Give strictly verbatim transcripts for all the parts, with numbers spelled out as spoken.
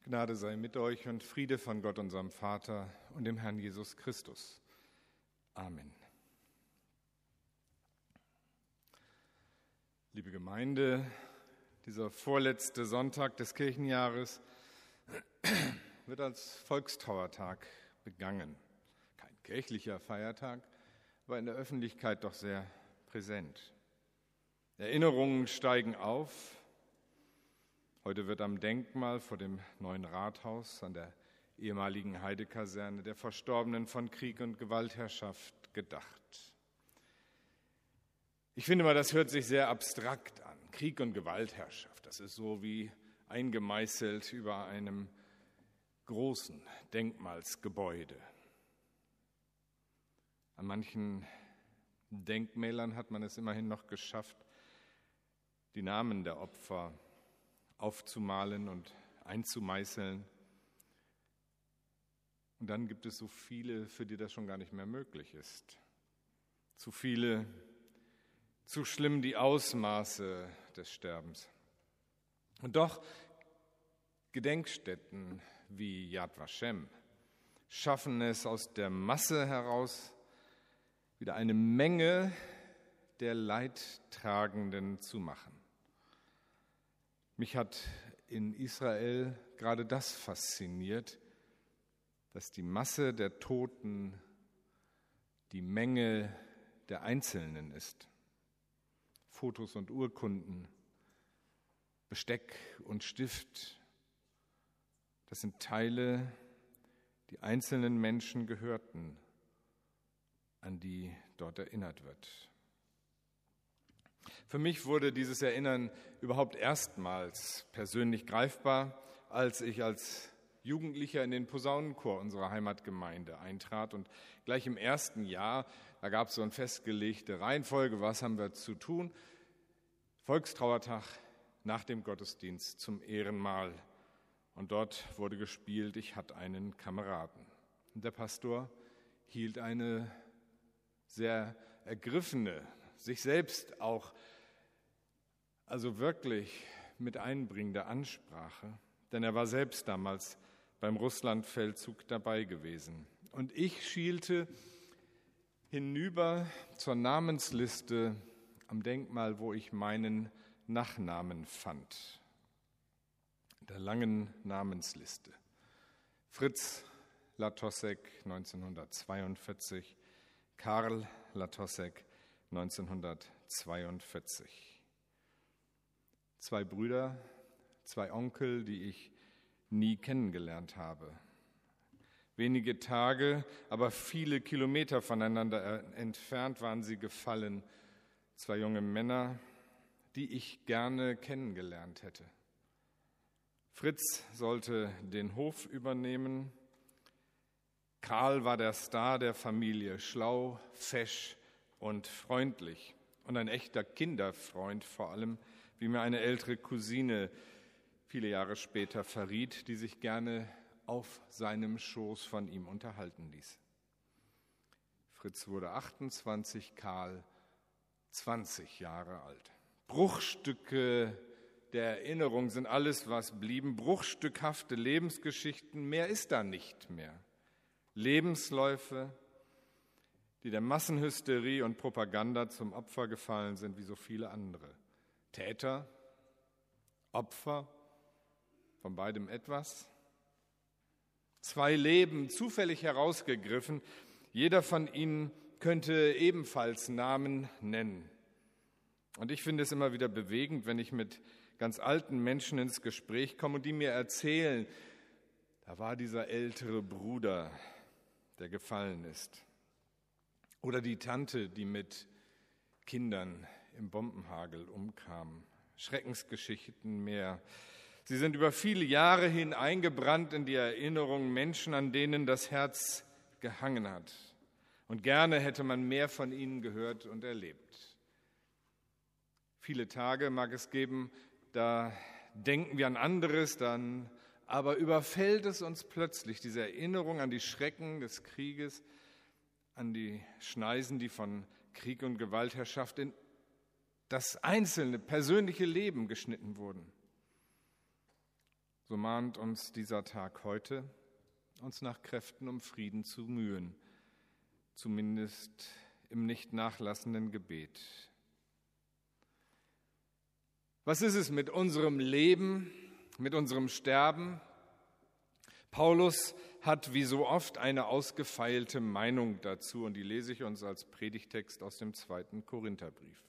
Gnade sei mit euch und Friede von Gott, unserem Vater und dem Herrn Jesus Christus. Amen. Liebe Gemeinde, dieser vorletzte Sonntag des Kirchenjahres wird als Volkstrauertag begangen. Kein kirchlicher Feiertag, aber in der Öffentlichkeit doch sehr präsent. Erinnerungen steigen auf. Heute wird am Denkmal vor dem neuen Rathaus an der ehemaligen Heidekaserne der Verstorbenen von Krieg und Gewaltherrschaft gedacht. Ich finde mal, das hört sich sehr abstrakt an. Krieg und Gewaltherrschaft, das ist so wie eingemeißelt über einem großen Denkmalsgebäude. An manchen Denkmälern hat man es immerhin noch geschafft, die Namen der Opfer aufzumalen und einzumeißeln. Und dann gibt es so viele, für die das schon gar nicht mehr möglich ist. Zu viele, zu schlimm die Ausmaße des Sterbens. Und doch Gedenkstätten wie Yad Vashem schaffen es aus der Masse heraus, wieder eine Menge der Leidtragenden zu machen. Mich hat in Israel gerade das fasziniert, dass die Masse der Toten die Menge der Einzelnen ist. Fotos und Urkunden, Besteck und Stift, das sind Teile, die einzelnen Menschen gehörten, an die dort erinnert wird. Für mich wurde dieses Erinnern überhaupt erstmals persönlich greifbar, als ich als Jugendlicher in den Posaunenchor unserer Heimatgemeinde eintrat. Und gleich im ersten Jahr, da gab es so eine festgelegte Reihenfolge, was haben wir zu tun? Volkstrauertag nach dem Gottesdienst zum Ehrenmahl. Und dort wurde gespielt, ich hatte einen Kameraden. Und der Pastor hielt eine sehr ergriffene, sich selbst auch also wirklich mit einbringender Ansprache, denn er war selbst damals beim Russlandfeldzug dabei gewesen. Und ich schielte hinüber zur Namensliste am Denkmal, wo ich meinen Nachnamen fand, der langen Namensliste. Fritz Latossek neunzehnhundertzweiundvierzig, Karl Latossek neunzehnhundertzweiundvierzig. Zwei Brüder, zwei Onkel, die ich nie kennengelernt habe. Wenige Tage, aber viele Kilometer voneinander entfernt waren sie gefallen. Zwei junge Männer, die ich gerne kennengelernt hätte. Fritz sollte den Hof übernehmen. Karl war der Star der Familie, schlau, fesch und freundlich und ein echter Kinderfreund vor allem, wie mir eine ältere Cousine viele Jahre später verriet, die sich gerne auf seinem Schoß von ihm unterhalten ließ. Fritz wurde achtundzwanzig, Karl zwanzig Jahre alt. Bruchstücke der Erinnerung sind alles, was blieben, bruchstückhafte Lebensgeschichten, mehr ist da nicht mehr. Lebensläufe, die der Massenhysterie und Propaganda zum Opfer gefallen sind, wie so viele andere. Täter, Opfer, von beidem etwas. Zwei Leben, zufällig herausgegriffen, jeder von ihnen könnte ebenfalls Namen nennen. Und ich finde es immer wieder bewegend, wenn ich mit ganz alten Menschen ins Gespräch komme und die mir erzählen, da war dieser ältere Bruder, der gefallen ist. Oder die Tante, die mit Kindern im Bombenhagel umkam. Schreckensgeschichten mehr. Sie sind über viele Jahre hin eingebrannt in die Erinnerung Menschen, an denen das Herz gehangen hat. Und gerne hätte man mehr von ihnen gehört und erlebt. Viele Tage mag es geben, da denken wir an anderes, dann aber überfällt es uns plötzlich, diese Erinnerung an die Schrecken des Krieges, an die Schneisen, die von Krieg und Gewaltherrschaft in das einzelne, persönliche Leben geschnitten wurden. so mahnt uns dieser Tag heute, uns nach Kräften um Frieden zu mühen, zumindest im nicht nachlassenden Gebet. Was ist es mit unserem Leben, mit unserem Sterben? Paulus hat wie so oft eine ausgefeilte Meinung dazu und die lese ich uns als Predigtext aus dem zweiten Korintherbrief.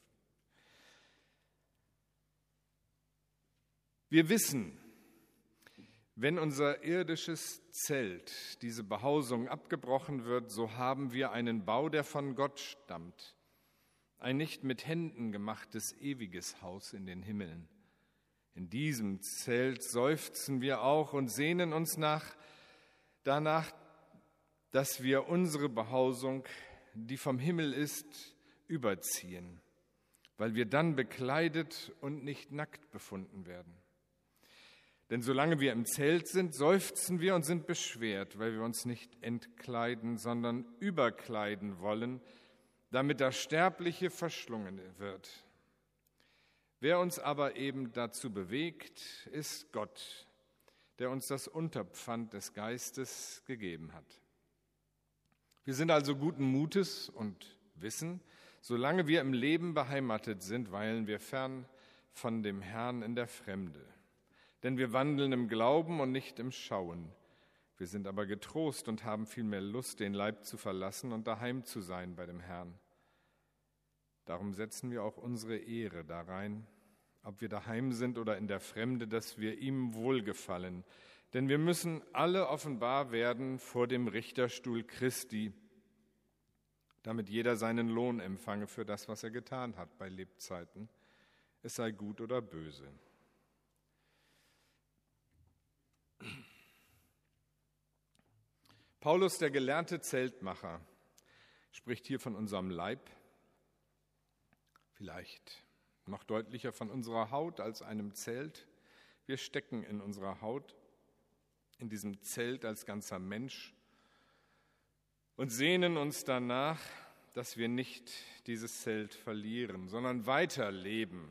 Wir wissen, wenn unser irdisches Zelt, diese Behausung abgebrochen wird, so haben wir einen Bau, der von Gott stammt, ein nicht mit Händen gemachtes ewiges Haus in den Himmeln. In diesem Zelt seufzen wir auch und sehnen uns nach, danach, dass wir unsere Behausung, die vom Himmel ist, überziehen, weil wir dann bekleidet und nicht nackt befunden werden. Denn solange wir im Zelt sind, seufzen wir und sind beschwert, weil wir uns nicht entkleiden, sondern überkleiden wollen, damit das Sterbliche verschlungen wird. Wer uns aber eben dazu bewegt, ist Gott, der uns das Unterpfand des Geistes gegeben hat. Wir sind also guten Mutes und wissen, solange wir im Leben beheimatet sind, weilen wir fern von dem Herrn in der Fremde. Denn wir wandeln im Glauben und nicht im Schauen. Wir sind aber getrost und haben vielmehr Lust, den Leib zu verlassen und daheim zu sein bei dem Herrn. Darum setzen wir auch unsere Ehre darein, ob wir daheim sind oder in der Fremde, dass wir ihm wohlgefallen. Denn wir müssen alle offenbar werden vor dem Richterstuhl Christi, damit jeder seinen Lohn empfange für das, was er getan hat bei Lebzeiten, es sei gut oder böse. Paulus, der gelernte Zeltmacher, spricht hier von unserem Leib, vielleicht noch deutlicher von unserer Haut als einem Zelt. Wir stecken in unserer Haut, in diesem Zelt als ganzer Mensch und sehnen uns danach, dass wir nicht dieses Zelt verlieren, sondern weiterleben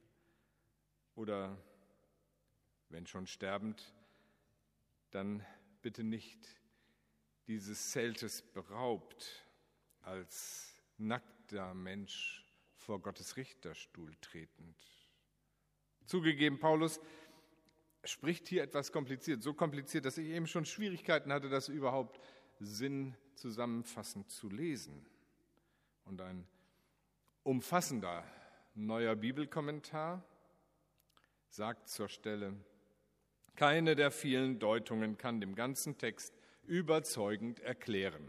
oder, wenn schon sterbend, dann bitte nicht dieses Zeltes beraubt, als nackter Mensch vor Gottes Richterstuhl tretend. Zugegeben, Paulus spricht hier etwas kompliziert, so kompliziert, dass ich eben schon Schwierigkeiten hatte, das überhaupt Sinn zusammenfassend zu lesen. Und ein umfassender neuer Bibelkommentar sagt zur Stelle: Keine der vielen Deutungen kann dem ganzen Text überzeugend erklären.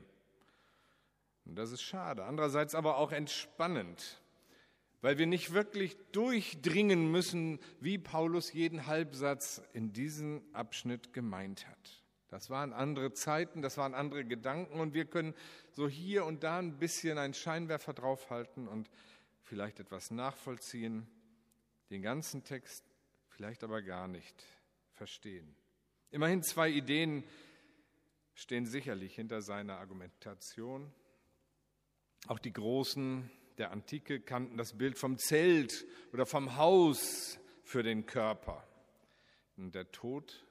Und das ist schade, andererseits aber auch entspannend, weil wir nicht wirklich durchdringen müssen, wie Paulus jeden Halbsatz in diesem Abschnitt gemeint hat. Das waren andere Zeiten, das waren andere Gedanken und wir können so hier und da ein bisschen einen Scheinwerfer draufhalten und vielleicht etwas nachvollziehen, den ganzen Text vielleicht aber gar nicht verstehen. Immerhin zwei Ideen stehen sicherlich hinter seiner Argumentation. Auch die Großen der Antike kannten das Bild vom Zelt oder vom Haus für den Körper. Und der Tod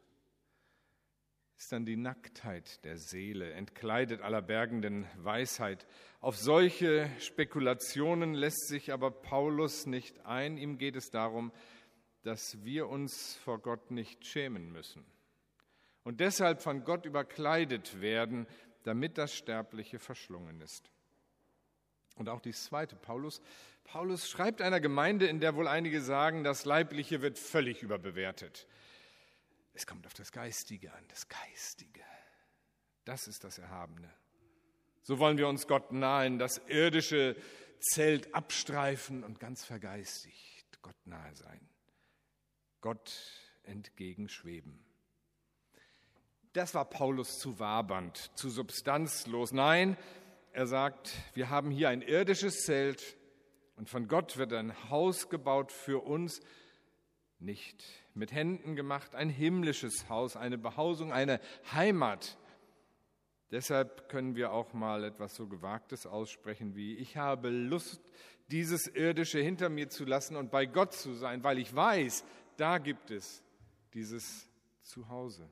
ist dann die Nacktheit der Seele, entkleidet aller bergenden Weisheit. Auf solche Spekulationen lässt sich aber Paulus nicht ein. Ihm geht es darum, dass wir uns vor Gott nicht schämen müssen und deshalb von Gott überkleidet werden, damit das Sterbliche verschlungen ist. Und auch dies Zweite, Paulus, Paulus schreibt einer Gemeinde, in der wohl einige sagen, das Leibliche wird völlig überbewertet. Es kommt auf das Geistige an, das Geistige. Das ist das Erhabene. So wollen wir uns Gott nahen, das irdische Zelt abstreifen und ganz vergeistigt Gott nahe sein. Gott entgegenschweben. Das war Paulus zu wabernd, zu substanzlos. Nein, er sagt, wir haben hier ein irdisches Zelt und von Gott wird ein Haus gebaut für uns, nicht mit Händen gemacht, ein himmlisches Haus, eine Behausung, eine Heimat. Deshalb können wir auch mal etwas so Gewagtes aussprechen wie: Ich habe Lust, dieses Irdische hinter mir zu lassen und bei Gott zu sein, weil ich weiß, da gibt es dieses zu Hause.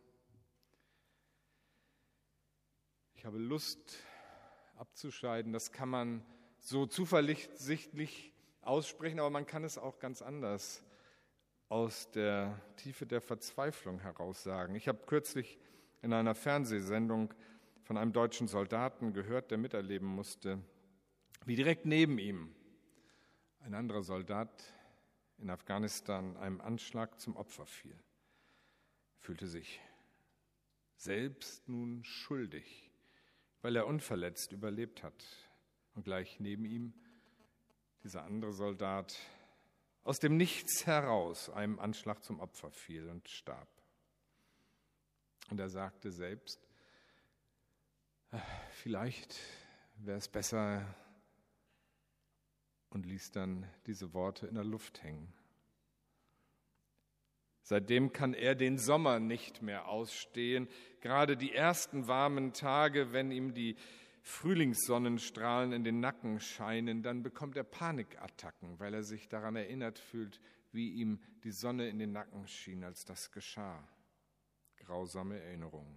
Ich habe Lust abzuscheiden, das kann man so zuversichtlich aussprechen, aber man kann es auch ganz anders aus der Tiefe der Verzweiflung heraus sagen. Ich habe kürzlich in einer Fernsehsendung von einem deutschen Soldaten gehört, der miterleben musste, wie direkt neben ihm ein anderer Soldat in Afghanistan einem Anschlag zum Opfer fiel. Er fühlte sich selbst nun schuldig, weil er unverletzt überlebt hat. Und gleich neben ihm dieser andere Soldat aus dem Nichts heraus einem Anschlag zum Opfer fiel und starb. Und er sagte selbst, vielleicht wäre es besser, und ließ dann diese Worte in der Luft hängen. Seitdem kann er den Sommer nicht mehr ausstehen, gerade die ersten warmen Tage, wenn ihm die Frühlingssonnenstrahlen in den Nacken scheinen, dann bekommt er Panikattacken, weil er sich daran erinnert fühlt, wie ihm die Sonne in den Nacken schien, als das geschah. Grausame Erinnerungen.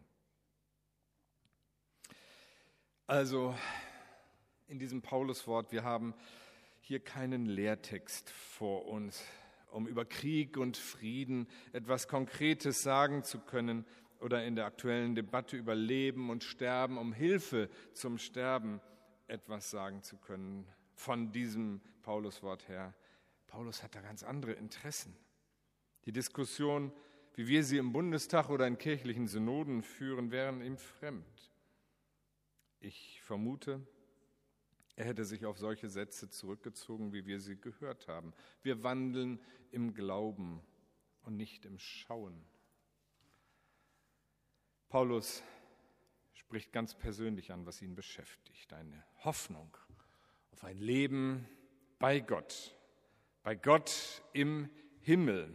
Also in diesem Pauluswort, wir haben hier keinen Lehrtext vor uns, um über Krieg und Frieden etwas Konkretes sagen zu können oder in der aktuellen Debatte über Leben und Sterben, um Hilfe zum Sterben etwas sagen zu können von diesem Pauluswort her. Paulus hat da ganz andere Interessen. Die Diskussion, wie wir sie im Bundestag oder in kirchlichen Synoden führen, wären ihm fremd. Ich vermute, er hätte sich auf solche Sätze zurückgezogen, wie wir sie gehört haben. Wir wandeln im Glauben und nicht im Schauen. Paulus spricht ganz persönlich an, was ihn beschäftigt. Eine Hoffnung auf ein Leben bei Gott, bei Gott im Himmel.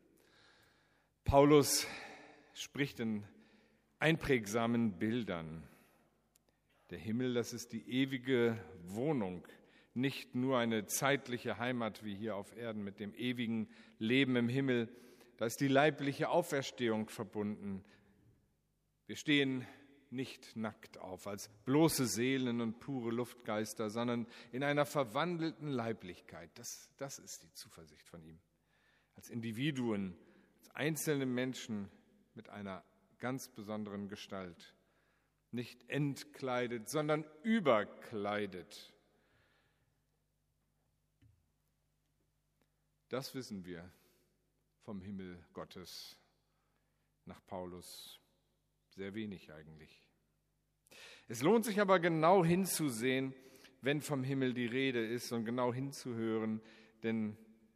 Paulus spricht in einprägsamen Bildern. Der Himmel, das ist die ewige Wohnung, nicht nur eine zeitliche Heimat wie hier auf Erden mit dem ewigen Leben im Himmel. Da ist die leibliche Auferstehung verbunden. Wir stehen nicht nackt auf als bloße Seelen und pure Luftgeister, sondern in einer verwandelten Leiblichkeit. Das, das ist die Zuversicht von ihm. Als Individuen, als einzelne Menschen mit einer ganz besonderen Gestalt. Nicht entkleidet, sondern überkleidet. Das wissen wir vom Himmel Gottes nach Paulus sehr wenig eigentlich. Es lohnt sich aber genau hinzusehen, wenn vom Himmel die Rede ist und genau hinzuhören, denn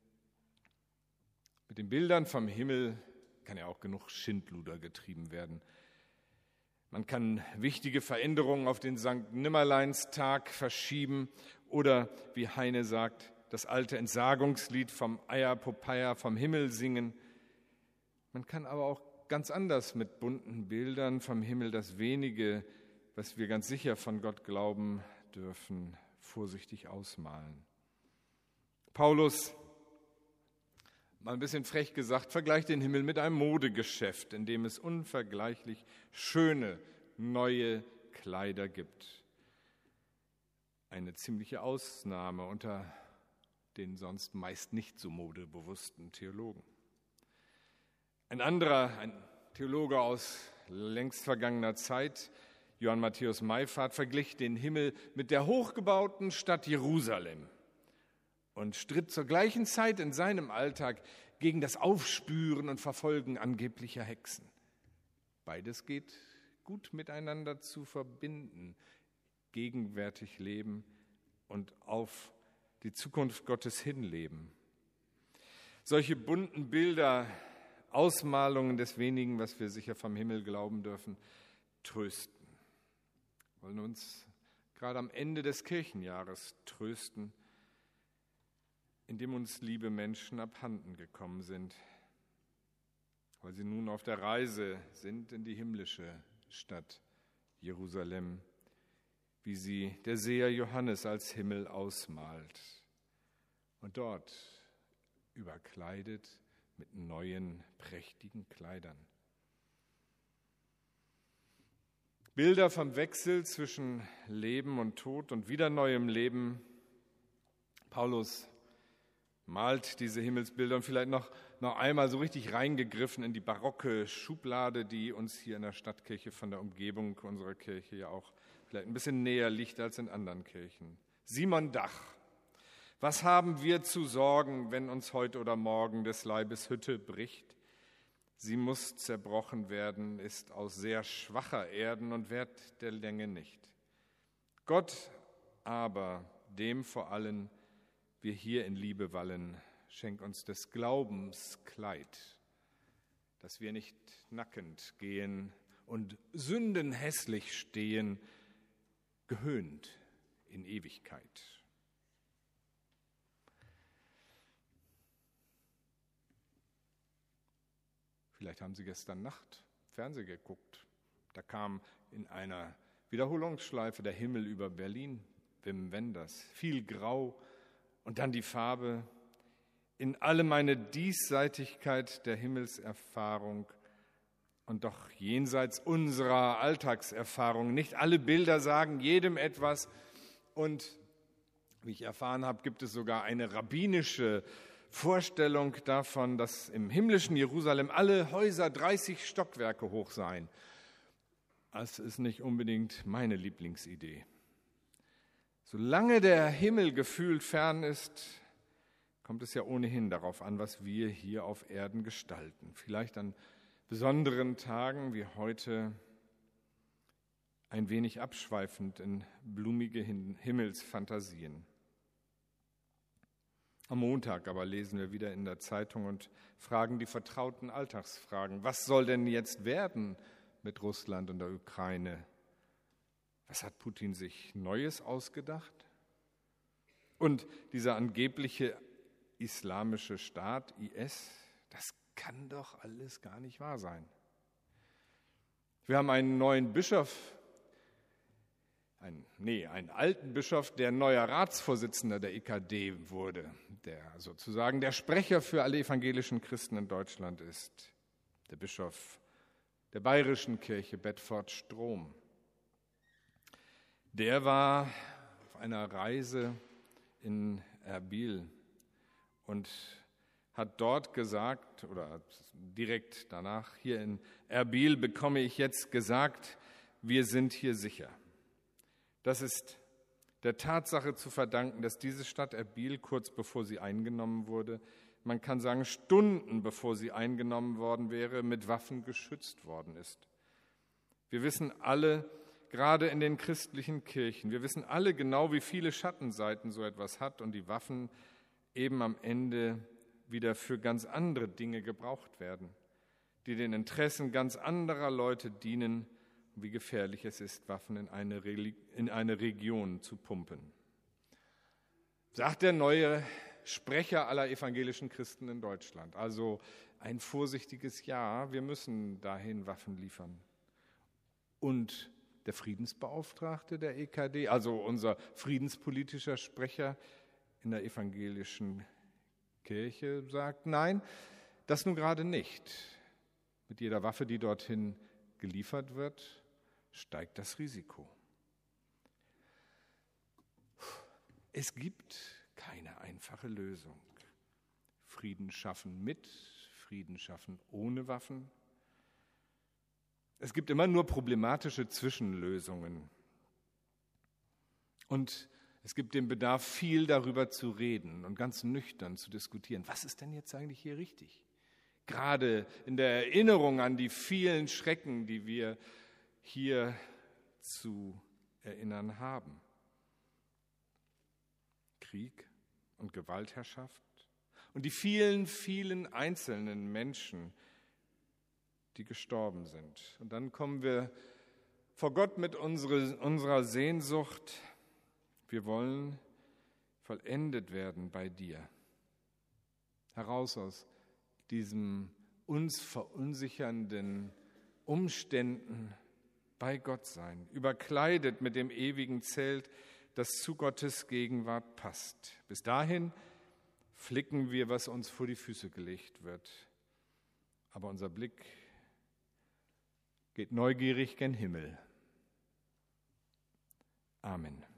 mit den Bildern vom Himmel kann ja auch genug Schindluder getrieben werden. Man kann wichtige Veränderungen auf den Sankt Nimmerleinstag verschieben oder, wie Heine sagt, das alte Entsagungslied vom Eier Popeye vom Himmel singen. Man kann aber auch ganz anders mit bunten Bildern vom Himmel das wenige, was wir ganz sicher von Gott glauben dürfen, vorsichtig ausmalen. Paulus, mal ein bisschen frech gesagt, vergleicht den Himmel mit einem Modegeschäft, in dem es unvergleichlich schöne, neue Kleider gibt. Eine ziemliche Ausnahme unter den sonst meist nicht so modebewussten Theologen. Ein anderer, ein Theologe aus längst vergangener Zeit, Johann Matthäus Mayfahrt, verglich den Himmel mit der hochgebauten Stadt Jerusalem und stritt zur gleichen Zeit in seinem Alltag gegen das Aufspüren und Verfolgen angeblicher Hexen. Beides geht gut miteinander zu verbinden, gegenwärtig leben und auf die Zukunft Gottes hinleben. Solche bunten Bilder, Ausmalungen des wenigen, was wir sicher vom Himmel glauben dürfen, trösten. Wir wollen uns gerade am Ende des Kirchenjahres trösten, indem uns liebe Menschen abhanden gekommen sind, weil sie nun auf der Reise sind in die himmlische Stadt Jerusalem, wie sie der Seher Johannes als Himmel ausmalt und dort überkleidet mit neuen, prächtigen Kleidern. Bilder vom Wechsel zwischen Leben und Tod und wieder neuem Leben. Paulus malt diese Himmelsbilder und vielleicht noch, noch einmal so richtig reingegriffen in die barocke Schublade, die uns hier in der Stadtkirche von der Umgebung unserer Kirche ja auch vielleicht ein bisschen näher liegt als in anderen Kirchen. Simon Dach. Was haben wir zu sorgen, wenn uns heute oder morgen des Leibes Hütte bricht? Sie muss zerbrochen werden, ist aus sehr schwacher Erden und wert der Länge nicht. Gott aber, dem vor allen wir hier in Liebe wallen, schenk uns des Glaubens Kleid, dass wir nicht nackend gehen und sündenhässlich stehen, gehöhnt in Ewigkeit. Vielleicht haben Sie gestern Nacht Fernsehen geguckt. Da kam in einer Wiederholungsschleife der Himmel über Berlin, Wim Wenders, viel Grau und dann die Farbe. In alle meine Diesseitigkeit der Himmelserfahrung und doch jenseits unserer Alltagserfahrung. Nicht alle Bilder sagen jedem etwas und wie ich erfahren habe, gibt es sogar eine rabbinische Vorstellung davon, dass im himmlischen Jerusalem alle Häuser dreißig Stockwerke hoch seien. Das ist nicht unbedingt meine Lieblingsidee. Solange der Himmel gefühlt fern ist, kommt es ja ohnehin darauf an, was wir hier auf Erden gestalten. Vielleicht an besonderen Tagen wie heute ein wenig abschweifend in blumige Himmelsfantasien. Am Montag aber lesen wir wieder in der Zeitung und fragen die vertrauten Alltagsfragen. Was soll denn jetzt werden mit Russland und der Ukraine? Was hat Putin sich Neues ausgedacht? Und dieser angebliche islamische Staat, I S, das kann doch alles gar nicht wahr sein. Wir haben einen neuen Bischof, Ein, nee, einen alten Bischof, der neuer Ratsvorsitzender der E K D wurde, der sozusagen der Sprecher für alle evangelischen Christen in Deutschland ist, der Bischof der Bayerischen Kirche Bedford Strom. Der war auf einer Reise in Erbil und hat dort gesagt, oder direkt danach, hier in Erbil bekomme ich jetzt gesagt, wir sind hier sicher. Das ist der Tatsache zu verdanken, dass diese Stadt Erbil kurz bevor sie eingenommen wurde, man kann sagen Stunden bevor sie eingenommen worden wäre, mit Waffen geschützt worden ist. Wir wissen alle, gerade in den christlichen Kirchen, wir wissen alle genau, wie viele Schattenseiten so etwas hat und die Waffen eben am Ende wieder für ganz andere Dinge gebraucht werden, die den Interessen ganz anderer Leute dienen, wie gefährlich es ist, Waffen in eine, Reli- in eine Region zu pumpen. Sagt der neue Sprecher aller evangelischen Christen in Deutschland. Also ein vorsichtiges Ja, wir müssen dahin Waffen liefern. Und der Friedensbeauftragte der E K D, also unser friedenspolitischer Sprecher in der evangelischen Kirche, sagt, nein, das nun gerade nicht. Mit jeder Waffe, die dorthin geliefert wird, steigt das Risiko. Es gibt keine einfache Lösung. Frieden schaffen mit, Frieden schaffen ohne Waffen. Es gibt immer nur problematische Zwischenlösungen. Und es gibt den Bedarf, viel darüber zu reden und ganz nüchtern zu diskutieren. Was ist denn jetzt eigentlich hier richtig? Gerade in der Erinnerung an die vielen Schrecken, die wir hier zu erinnern haben. Krieg und Gewaltherrschaft und die vielen, vielen einzelnen Menschen, die gestorben sind. Und dann kommen wir vor Gott mit unsere, unserer Sehnsucht. Wir wollen vollendet werden bei dir. Heraus aus diesem uns verunsichernden Umständen bei Gott sein, überkleidet mit dem ewigen Zelt, das zu Gottes Gegenwart passt. Bis dahin flicken wir, was uns vor die Füße gelegt wird. Aber unser Blick geht neugierig gen Himmel, Amen.